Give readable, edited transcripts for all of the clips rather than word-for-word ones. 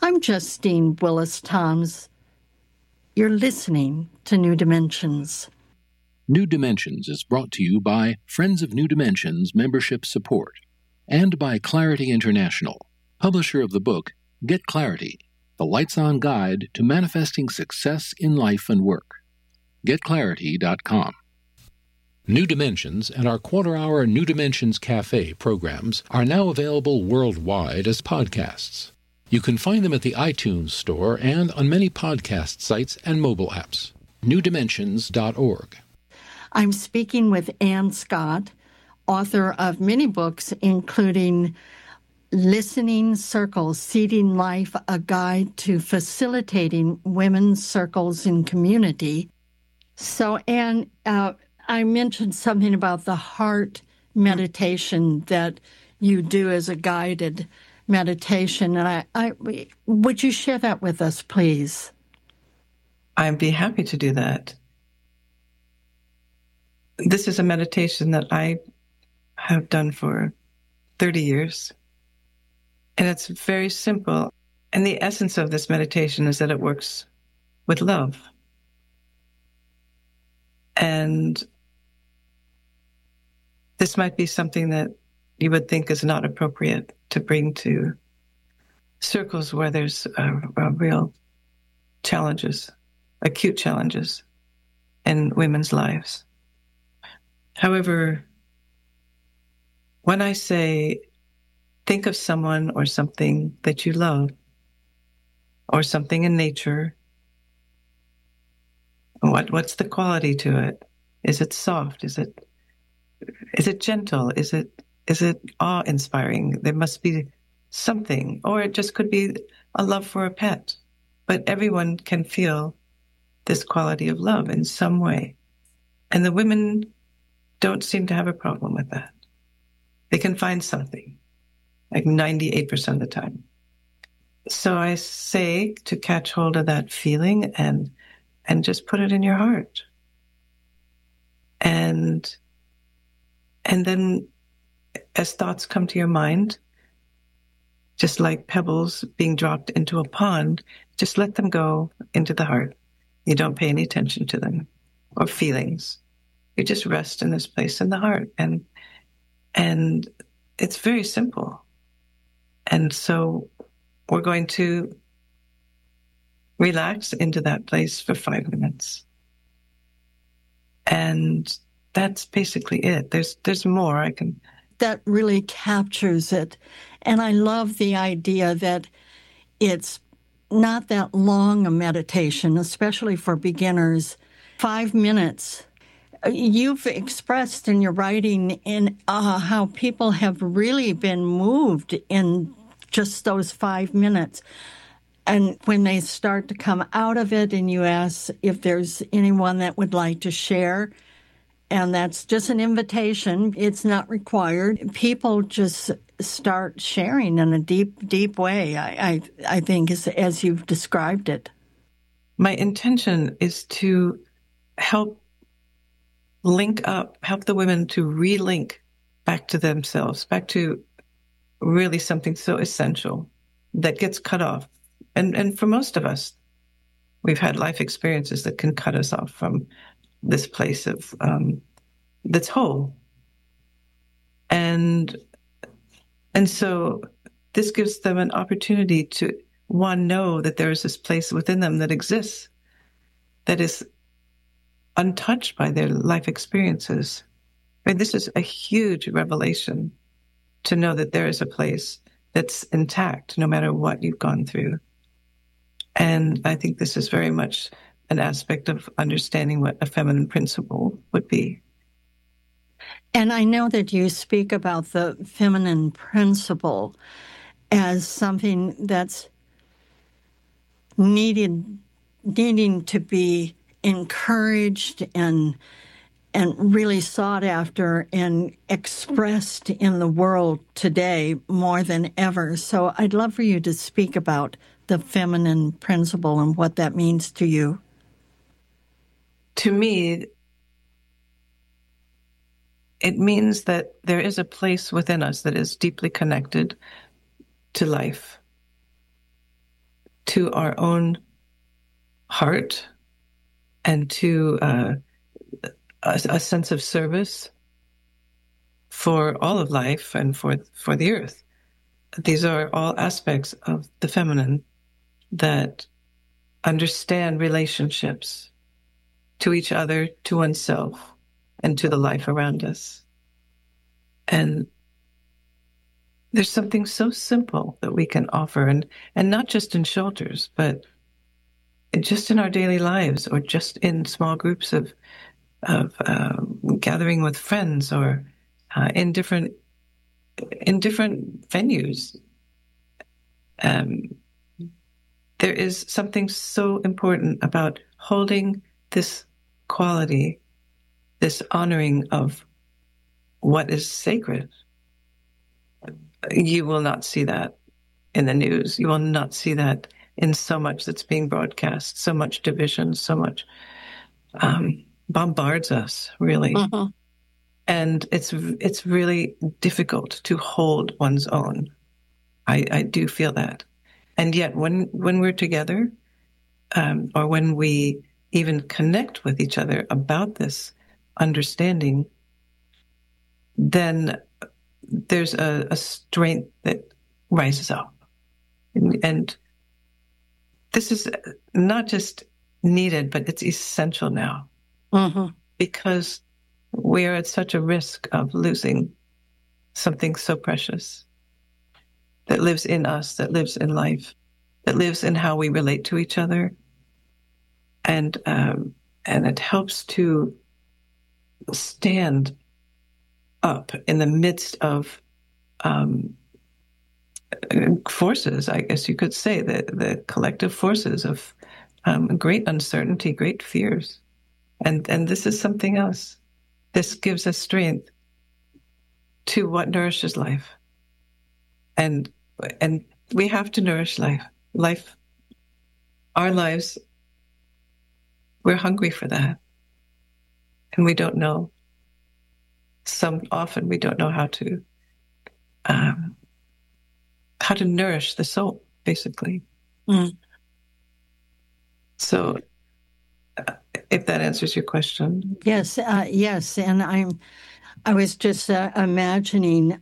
I'm Justine Willis-Toms. You're listening to New Dimensions. New Dimensions is brought to you by Friends of New Dimensions Membership Support and by Clarity International, publisher of the book Get Clarity, the Lights-On Guide to Manifesting Success in Life and Work. GetClarity.com. New Dimensions and our quarter-hour New Dimensions Cafe programs are now available worldwide as podcasts. You can find them at the iTunes Store and on many podcast sites and mobile apps. NewDimensions.org. I'm speaking with Ann Scott, author of many books, including Listening Circles, Seeding Life, a Guide to Facilitating Women's Circles in Community. So, Ann, I mentioned something about the heart meditation that you do as a guided meditation, and I would you share that with us, please? I'd be happy to do that. This is a meditation that I have done for 30 years, and it's very simple. And the essence of this meditation is that it works with love. And this might be something that you would think is not appropriate to bring to circles where there's real challenges, acute challenges in women's lives. However, when I say think of someone or something that you love, or something in nature, what's the quality to it? Is it soft? Is it gentle? Is it awe-inspiring? There must be something, or it just could be a love for a pet. But everyone can feel this quality of love in some way. And the women don't seem to have a problem with that. They can find something, like 98% of the time. So I say to catch hold of that feeling and just put it in your heart. And then as thoughts come to your mind, just like pebbles being dropped into a pond, just let them go into the heart. You don't pay any attention to them or feelings. You just rest in this place in the heart. And it's very simple. And so we're going to relax into that place for 5 minutes. And that's basically it. There's more I can. That really captures it. And I love the idea that it's not that long a meditation, especially for beginners. 5 minutes. You've expressed in your writing in how people have really been moved in just those 5 minutes. And when they start to come out of it and you ask if there's anyone that would like to share, and that's just an invitation, it's not required. People just start sharing in a deep, deep way, I think, as you've described it. My intention is to help the women to relink back to themselves, back to really something so essential that gets cut off. And for most of us, we've had life experiences that can cut us off from this place of that's whole. And so this gives them an opportunity to, one, know that there is this place within them that exists, that is untouched by their life experiences. And this is a huge revelation, to know that there is a place that's intact no matter what you've gone through. And I think this is very much an aspect of understanding what a feminine principle would be. And I know that you speak about the feminine principle as something that's needing to be encouraged and really sought after and expressed in the world today more than ever. So I'd love for you to speak about the feminine principle and what that means to you. To me, it means that there is a place within us that is deeply connected to life. to our own heart and to a sense of service for all of life and for the earth. These are all aspects of the feminine that understand relationships to each other, to oneself, and to the life around us. And there's something so simple that we can offer, and not just in shelters, but just in our daily lives, or just in small groups of gathering with friends, or in different venues. There is something so important about holding this quality, this honoring of what is sacred. You will not see that in the news. You will not see that in so much that's being broadcast, so much division, so much bombards us, really. Uh-huh. And it's really difficult to hold one's own. I do feel that. And yet when we're together, or when we even connect with each other about this understanding, then there's a strength that rises up. And this is not just needed, but it's essential now. Uh-huh. Because we are at such a risk of losing something so precious that lives in us, that lives in life, that lives in how we relate to each other. And it helps to stand up in the midst of forces, I guess you could say, the collective forces of great uncertainty, great fears. And this is something else. This gives us strength to what nourishes life. And we have to nourish life. Our lives, we're hungry for that. And we don't know. Often we don't know how to nourish the soul, basically. Mm. So, if that answers your question. Yes, yes. And I was just imagining,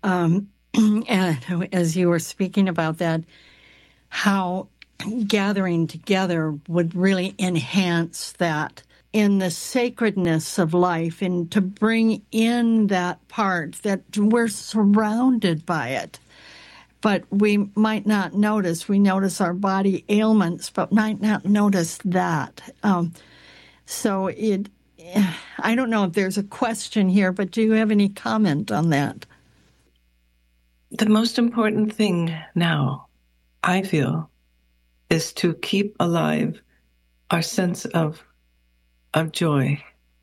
as you were speaking about that, how gathering together would really enhance that in the sacredness of life, and to bring in that part that we're surrounded by it. But we might not notice. We notice our body ailments, but might not notice that. So I don't know if there's a question here, but do you have any comment on that? The most important thing now, I feel, is to keep alive our sense of joy.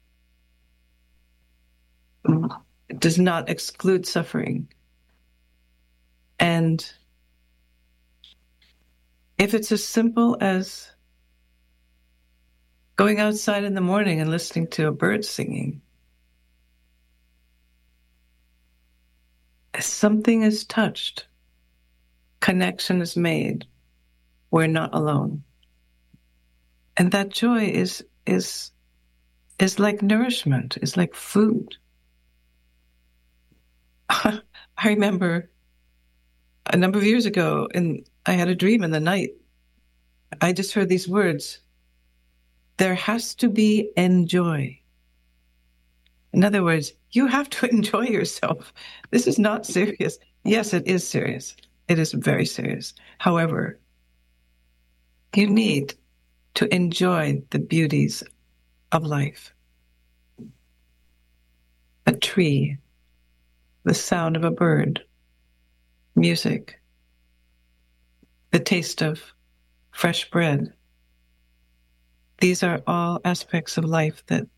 It does not exclude suffering. And if it's as simple as going outside in the morning and listening to a bird singing, something is touched, connection is made, we're not alone. And that joy is like nourishment, is like food. I remember a number of years ago, I had a dream in the night. I just heard these words: there has to be enjoy. In other words, you have to enjoy yourself. This is not serious. Yes, it is serious. It is very serious. However, you need to enjoy the beauties of life. A tree, the sound of a bird, music, the taste of fresh bread. These are all aspects of life that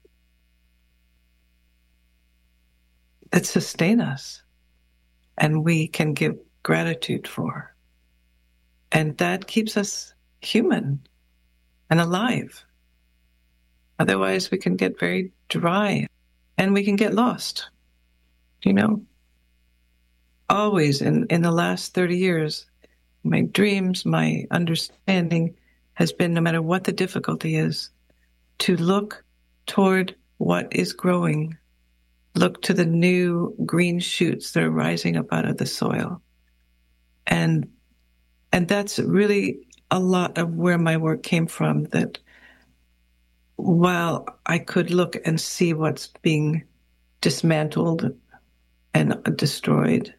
sustain us, and we can give gratitude for. And that keeps us human and alive. Otherwise, we can get very dry and we can get lost. Always in the last 30 years, dreams, my understanding has been, no matter what the difficulty is, to look toward what is growing, look to the new green shoots that are rising up out of the soil. And that's really a lot of where my work came from, that while I could look and see what's being dismantled and destroyed,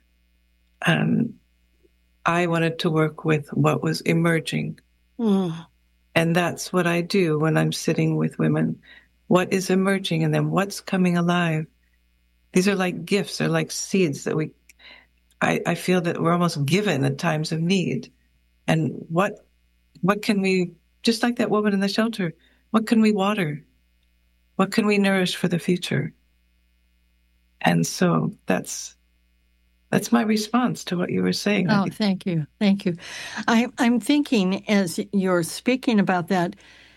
I wanted to work with what was emerging. Mm. And that's what I do when I'm sitting with women. What is emerging and then what's coming alive? These are like gifts, they're like seeds that I feel that we're almost given at times of need. And what can we, just like that woman in the shelter, what can we water? What can we nourish for the future? And so that's my response to what you were saying. Oh, thank you. Thank you. I'm thinking, as you're speaking about that,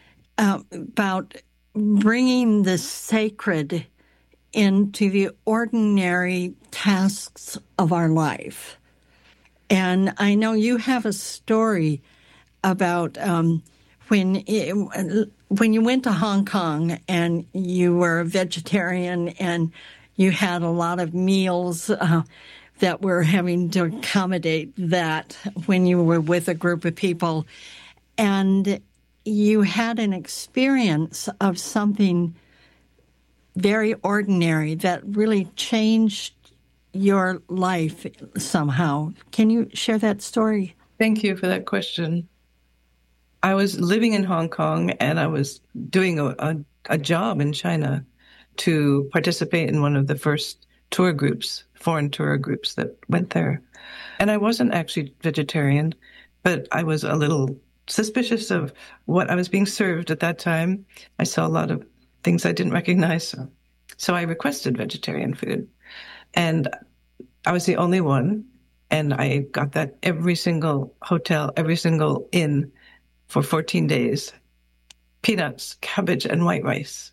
about bringing the sacred into the ordinary tasks of our life. And I know you have a story about when you went to Hong Kong and you were a vegetarian and you had a lot of meals that were having to accommodate that when you were with a group of people. And you had an experience of something very ordinary that really changed your life somehow. Can you share that story? Thank you for that question. I was living in Hong Kong and I was doing a job in China to participate in one of the first tour groups, foreign tour groups that went there. And I wasn't actually vegetarian, but I was a little suspicious of what I was being served at that time. I saw a lot of things I didn't recognize. So I requested vegetarian food. And I was the only one. And I got that every single hotel, every single inn for 14 days. Peanuts, cabbage, and white rice.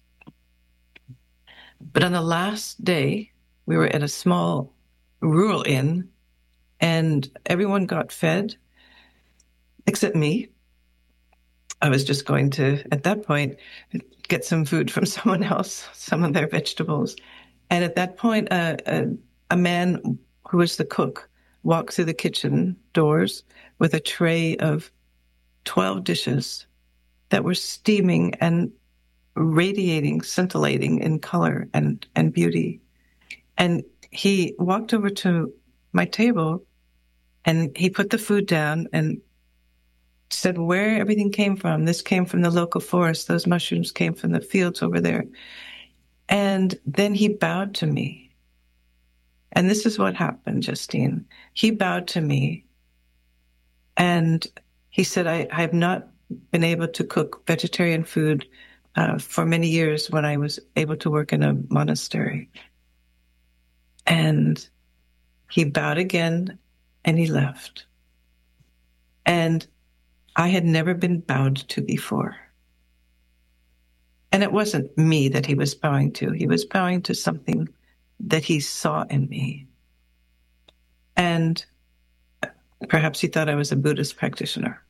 But on the last day, we were at a small rural inn, and everyone got fed except me. I was just going to, at that point, get some food from someone else, some of their vegetables. And at that point, a man who was the cook walked through the kitchen doors with a tray of 12 dishes that were steaming and radiating, scintillating in color and beauty. And he walked over to my table and he put the food down and said where everything came from. This came from the local forest. Those mushrooms came from the fields over there. And then he bowed to me. And this is what happened, Justine. He bowed to me and he said, I have not been able to cook vegetarian food for many years when I was able to work in a monastery. And he bowed again and he left. And I had never been bowed to before. And it wasn't me that he was bowing to. He was bowing to something that he saw in me. And perhaps he thought I was a Buddhist practitioner.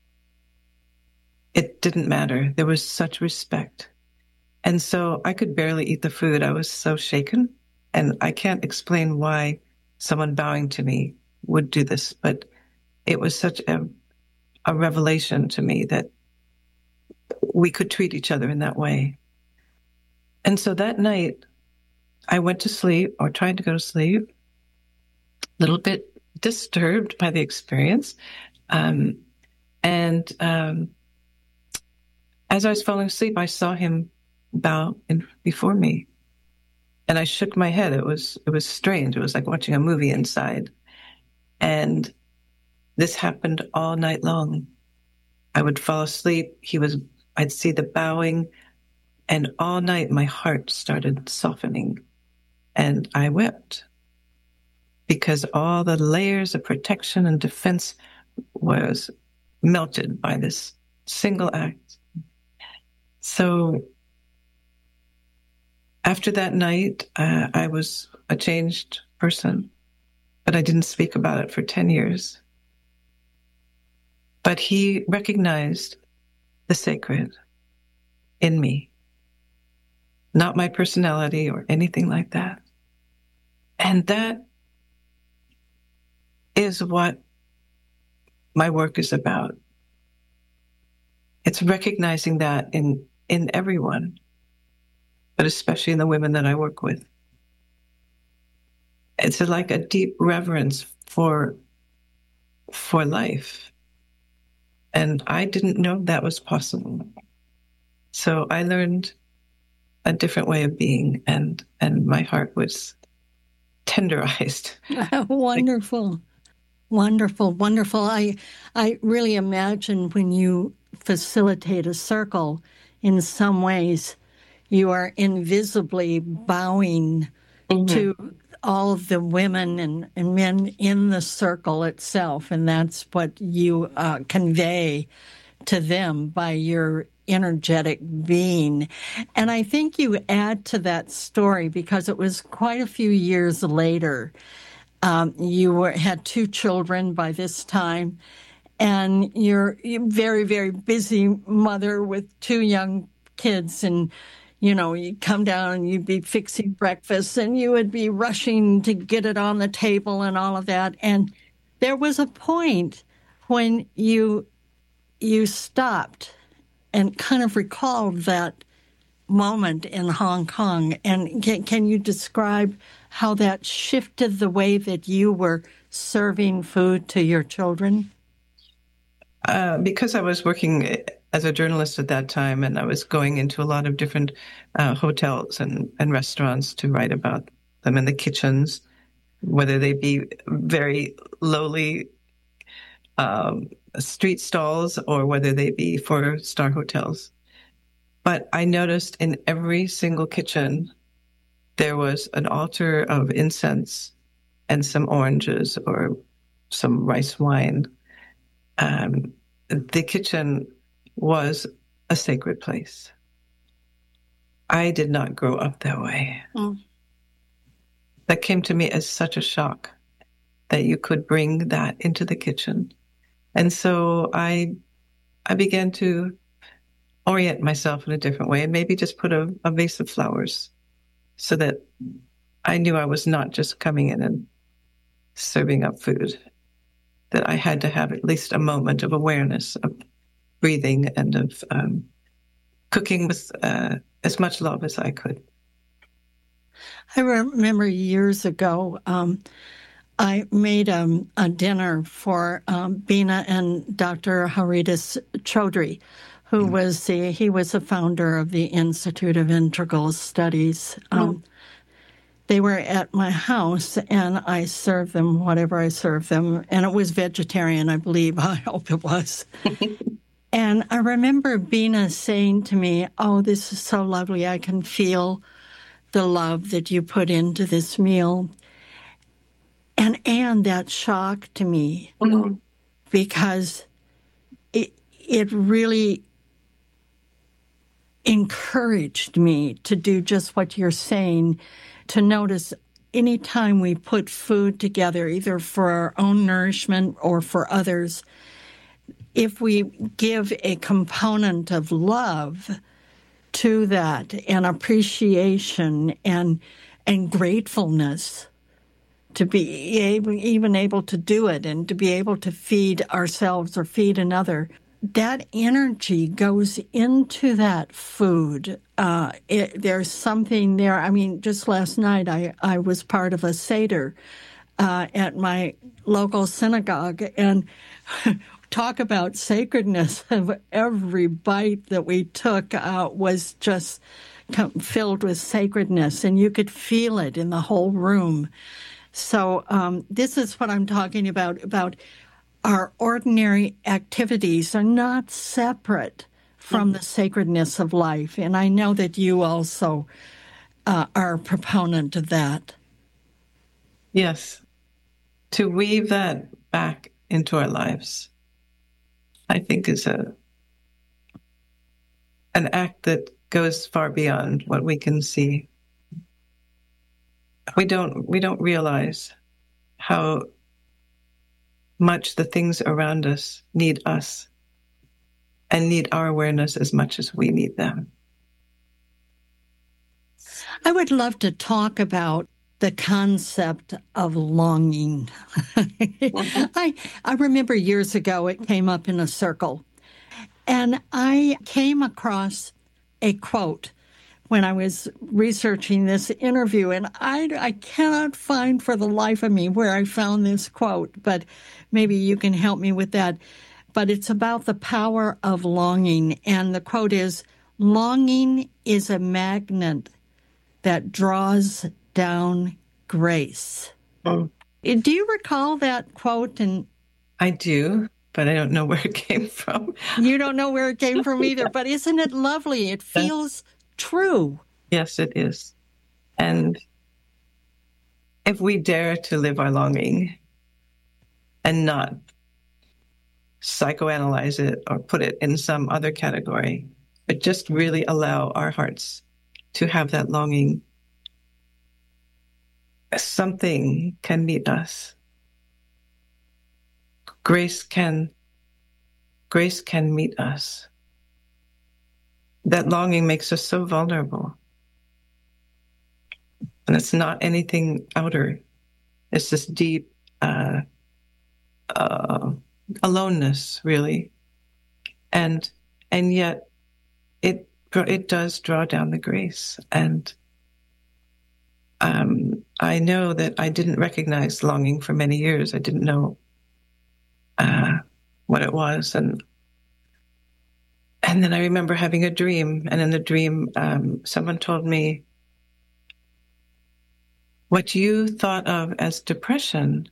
It didn't matter. There was such respect. And so I could barely eat the food. I was so shaken. And I can't explain why someone bowing to me would do this, but it was such a revelation to me that we could treat each other in that way. And so that night, I went to sleep, or tried to go to sleep, a little bit disturbed by the experience. As I was falling asleep, I saw him bow before me. And I shook my head. It was strange. It was like watching a movie inside. And this happened all night long. I would fall asleep. I'd see the bowing. And all night, my heart started softening. And I wept. Because all the layers of protection and defense was melted by this single act. So after that night, I was a changed person, but I didn't speak about it for 10 years. But he recognized the sacred in me, not my personality or anything like that. And that is what my work is about. It's recognizing that in everyone, but especially in the women that I work with. It's like a deep reverence for life. And I didn't know that was possible. So I learned a different way of being, and my heart was tenderized. Wonderful. Wonderful, wonderful. I really imagine when you facilitate a circle, in some ways, you are invisibly bowing to all of the women and men in the circle itself, and that's what you convey to them by your energetic being. And I think you add to that story because it was quite a few years later. You had 2 children by this time, and you're very, very busy mother with 2 young kids, and you'd come down and you'd be fixing breakfast and you would be rushing to get it on the table and all of that. And there was a point when you stopped and kind of recalled that moment in Hong Kong. And can you describe how that shifted the way that you were serving food to your children? Because I was working as a journalist at that time, and I was going into a lot of different hotels and restaurants to write about them in the kitchens, whether they be very lowly street stalls or whether they be 4-star hotels. But I noticed in every single kitchen, there was an altar of incense and some oranges or some rice wine. The kitchen was a sacred place. I did not grow up that way. That came to me as such a shock that you could bring that into the kitchen. And so I began to orient myself in a different way and maybe just put a vase of flowers so that I knew I was not just coming in and serving up food, that I had to have at least a moment of awareness of breathing and of cooking with as much love as I could. I remember years ago, I made a dinner for Bina and Dr. Haridas Chaudhry, who was a founder of the Institute of Integral Studies. They were at my house, and I served them whatever I served them, and it was vegetarian, I believe. I hope it was. And I remember Bina saying to me, "Oh, this is so lovely. I can feel the love that you put into this meal." And that shocked me because it really encouraged me to do just what you're saying, to notice anytime we put food together, either for our own nourishment or for others, if we give a component of love to that and appreciation and gratefulness, to be able to do it and to be able to feed ourselves or feed another, that energy goes into that food. There's something there. I mean, just last night I was part of a Seder at my local synagogue, and talk about sacredness of every bite that we took was just filled with sacredness, and you could feel it in the whole room. So this is what I'm talking about our ordinary activities are not separate from the sacredness of life. And I know that you also are a proponent of that. Yes. To weave that back into our lives, I think is an act that goes far beyond what we can see. We don't realize how much the things around us need us and need our awareness as much as we need them. I would love to talk about the concept of longing. I remember years ago it came up in a circle, and I came across a quote when I was researching this interview, and I cannot find for the life of me where I found this quote, but maybe you can help me with that. But it's about the power of longing, and the quote is, "Longing is a magnet that draws down grace." Oh. Do you recall that quote? And I do, but I don't know where it came from. You don't know where it came from either, but isn't it lovely? It feels true. Yes, it is. And if we dare to live our longing and not psychoanalyze it or put it in some other category, but just really allow our hearts to have that longing, something can meet us. Grace can meet us. That longing makes us so vulnerable. And it's not anything outer. It's this deep aloneness, really. And yet it does draw down the grace. And I know that I didn't recognize longing for many years. I didn't know what it was. And then I remember having a dream, and in the dream, someone told me, what you thought of as depression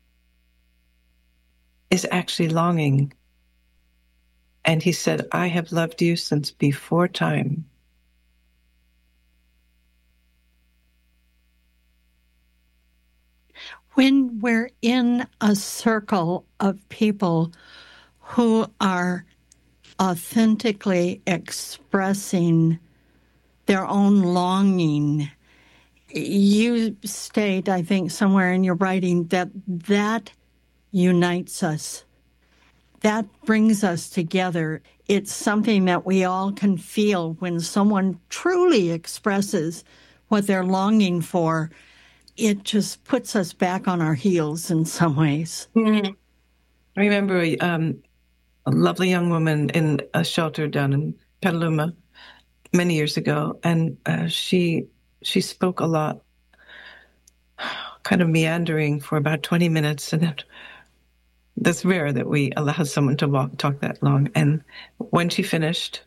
is actually longing. And he said, I have loved you since before time. When we're in a circle of people who are authentically expressing their own longing, you state, I think, somewhere in your writing that unites us. That brings us together. It's something that we all can feel when someone truly expresses what they're longing for. It just puts us back on our heels in some ways. Mm-hmm. I remember a lovely young woman in a shelter down in Petaluma many years ago, and she spoke a lot, kind of meandering for about 20 minutes, and that's rare that we allow someone to talk that long. And when she finished,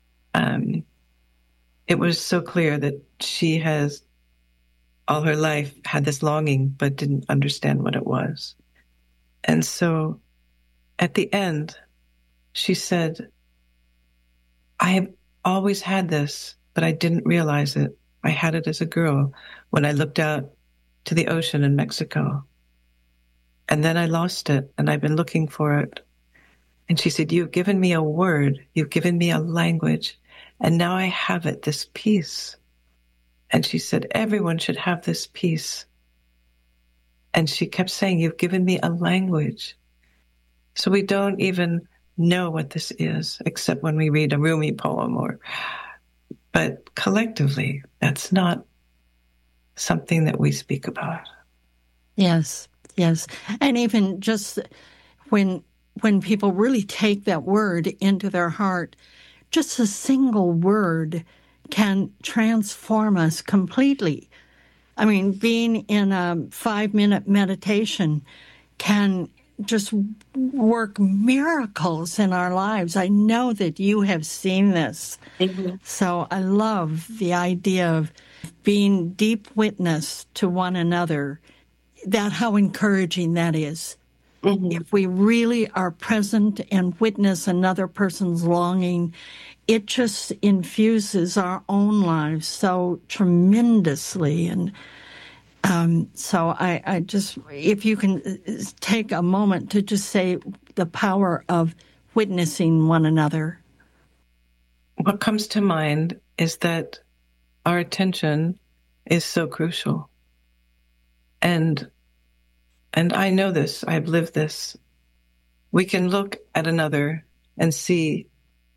it was so clear that she has all her life had this longing, but didn't understand what it was. And so at the end, she said, I have always had this, but I didn't realize it. I had it as a girl when I looked out to the ocean in Mexico. And then I lost it, and I've been looking for it. And she said, you've given me a word, you've given me a language, and now I have it, this peace. And she said, everyone should have this peace. And she kept saying, you've given me a language. So we don't even know what this is, except when we read a Rumi poem but collectively, that's not something that we speak about. Yes, yes. And even just when people really take that word into their heart, just a single word can transform us completely. I mean, being in a 5-minute meditation can just work miracles in our lives. I know that you have seen this. Mm-hmm. So I love the idea of being deep witness to one another, that how encouraging that is. Mm-hmm. If we really are present and witness another person's longing, it just infuses our own lives so tremendously. And so I just, if you can take a moment to just say the power of witnessing one another. What comes to mind is that our attention is so crucial. And I know this, I've lived this. we can look at another and see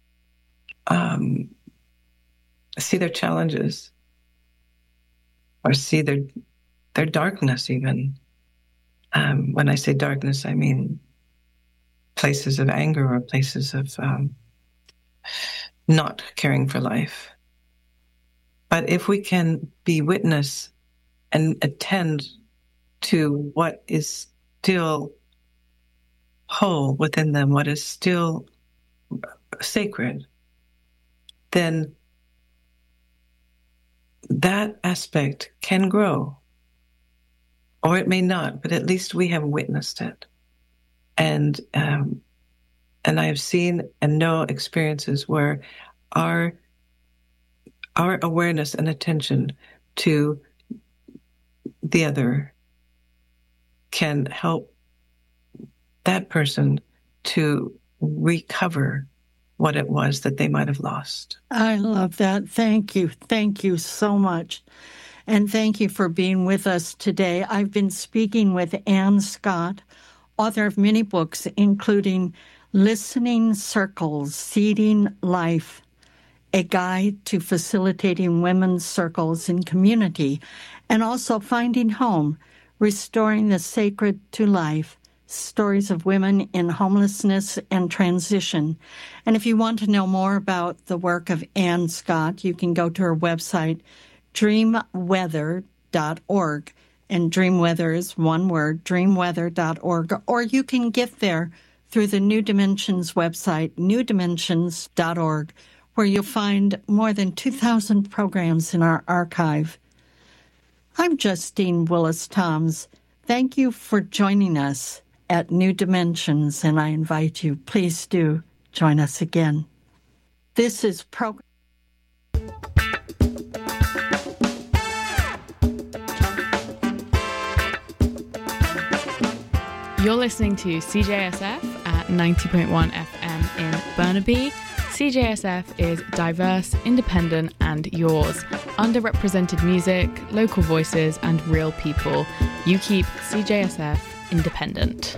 their challenges, or see their darkness even. When I say darkness, I mean places of anger or places of not caring for life. But if we can be witness and attend to what is still whole within them, what is still sacred, then that aspect can grow. Or it may not, but at least we have witnessed it. And I have seen and know experiences where our awareness and attention to the other can help that person to recover what it was that they might have lost. I love that. Thank you. Thank you so much. And thank you for being with us today. I've been speaking with Ann Scott, author of many books, including Listening Circles, Seeding Life, a guide to facilitating women's circles in community, and also Finding Home, Restoring the Sacred to Life, Stories of Women in Homelessness and Transition. And if you want to know more about the work of Ann Scott, you can go to her website, dreamweather.org. And Dreamweather is one word, dreamweather.org. Or you can get there through the New Dimensions website, newdimensions.org, where you'll find more than 2,000 programs in our archive. I'm Justine Willis-Toms. Thank you for joining us at New Dimensions, and I invite you, please do join us again. This is program. You're listening to CJSF at 90.1 FM in Burnaby. CJSF is diverse, independent, and yours. Underrepresented music, local voices, and real people. You keep CJSF independent.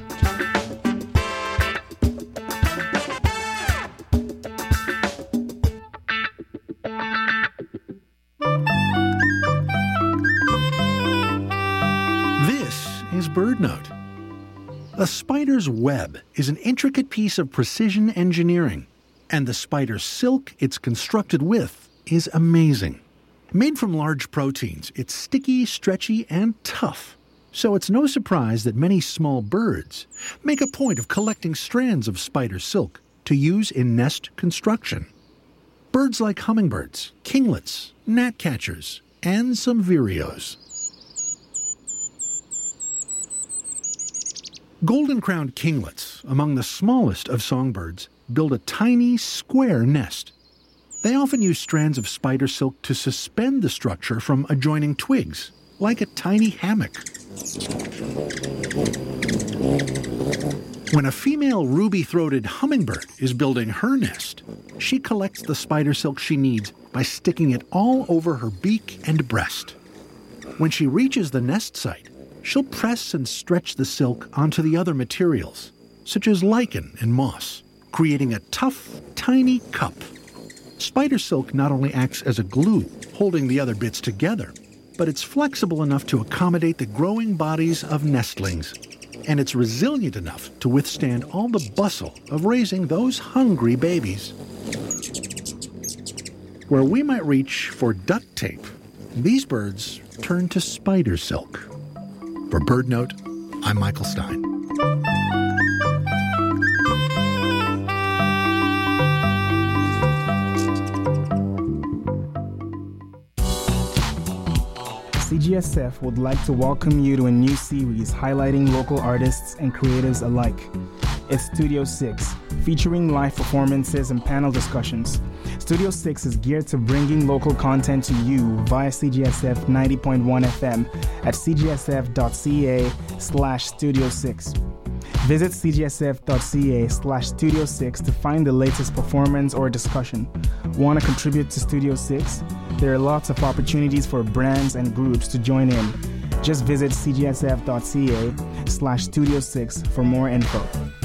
This is BirdNote. A spider's web is an intricate piece of precision engineering, and the spider's silk it's constructed with is amazing. Made from large proteins, it's sticky, stretchy, and tough. So it's no surprise that many small birds make a point of collecting strands of spider silk to use in nest construction. Birds like hummingbirds, kinglets, gnatcatchers, and some vireos. Golden-crowned kinglets, among the smallest of songbirds, build a tiny, square nest. They often use strands of spider silk to suspend the structure from adjoining twigs, like a tiny hammock. When a female ruby-throated hummingbird is building her nest, she collects the spider silk she needs by sticking it all over her beak and breast. When she reaches the nest site, she'll press and stretch the silk onto the other materials, such as lichen and moss, creating a tough, tiny cup. Spider silk not only acts as a glue, holding the other bits together, but it's flexible enough to accommodate the growing bodies of nestlings. And it's resilient enough to withstand all the bustle of raising those hungry babies. Where we might reach for duct tape, these birds turn to spider silk. For BirdNote, I'm Michael Stein. CGSF would like to welcome you to a new series highlighting local artists and creatives alike. It's Studio 6, featuring live performances and panel discussions. Studio 6 is geared to bringing local content to you via CGSF 90.1 FM at cgsf.ca/Studio 6. Visit cgsf.ca/Studio 6 to find the latest performance or discussion. Want to contribute to Studio 6? There are lots of opportunities for brands and groups to join in. Just visit cgsf.ca/Studio 6 for more info.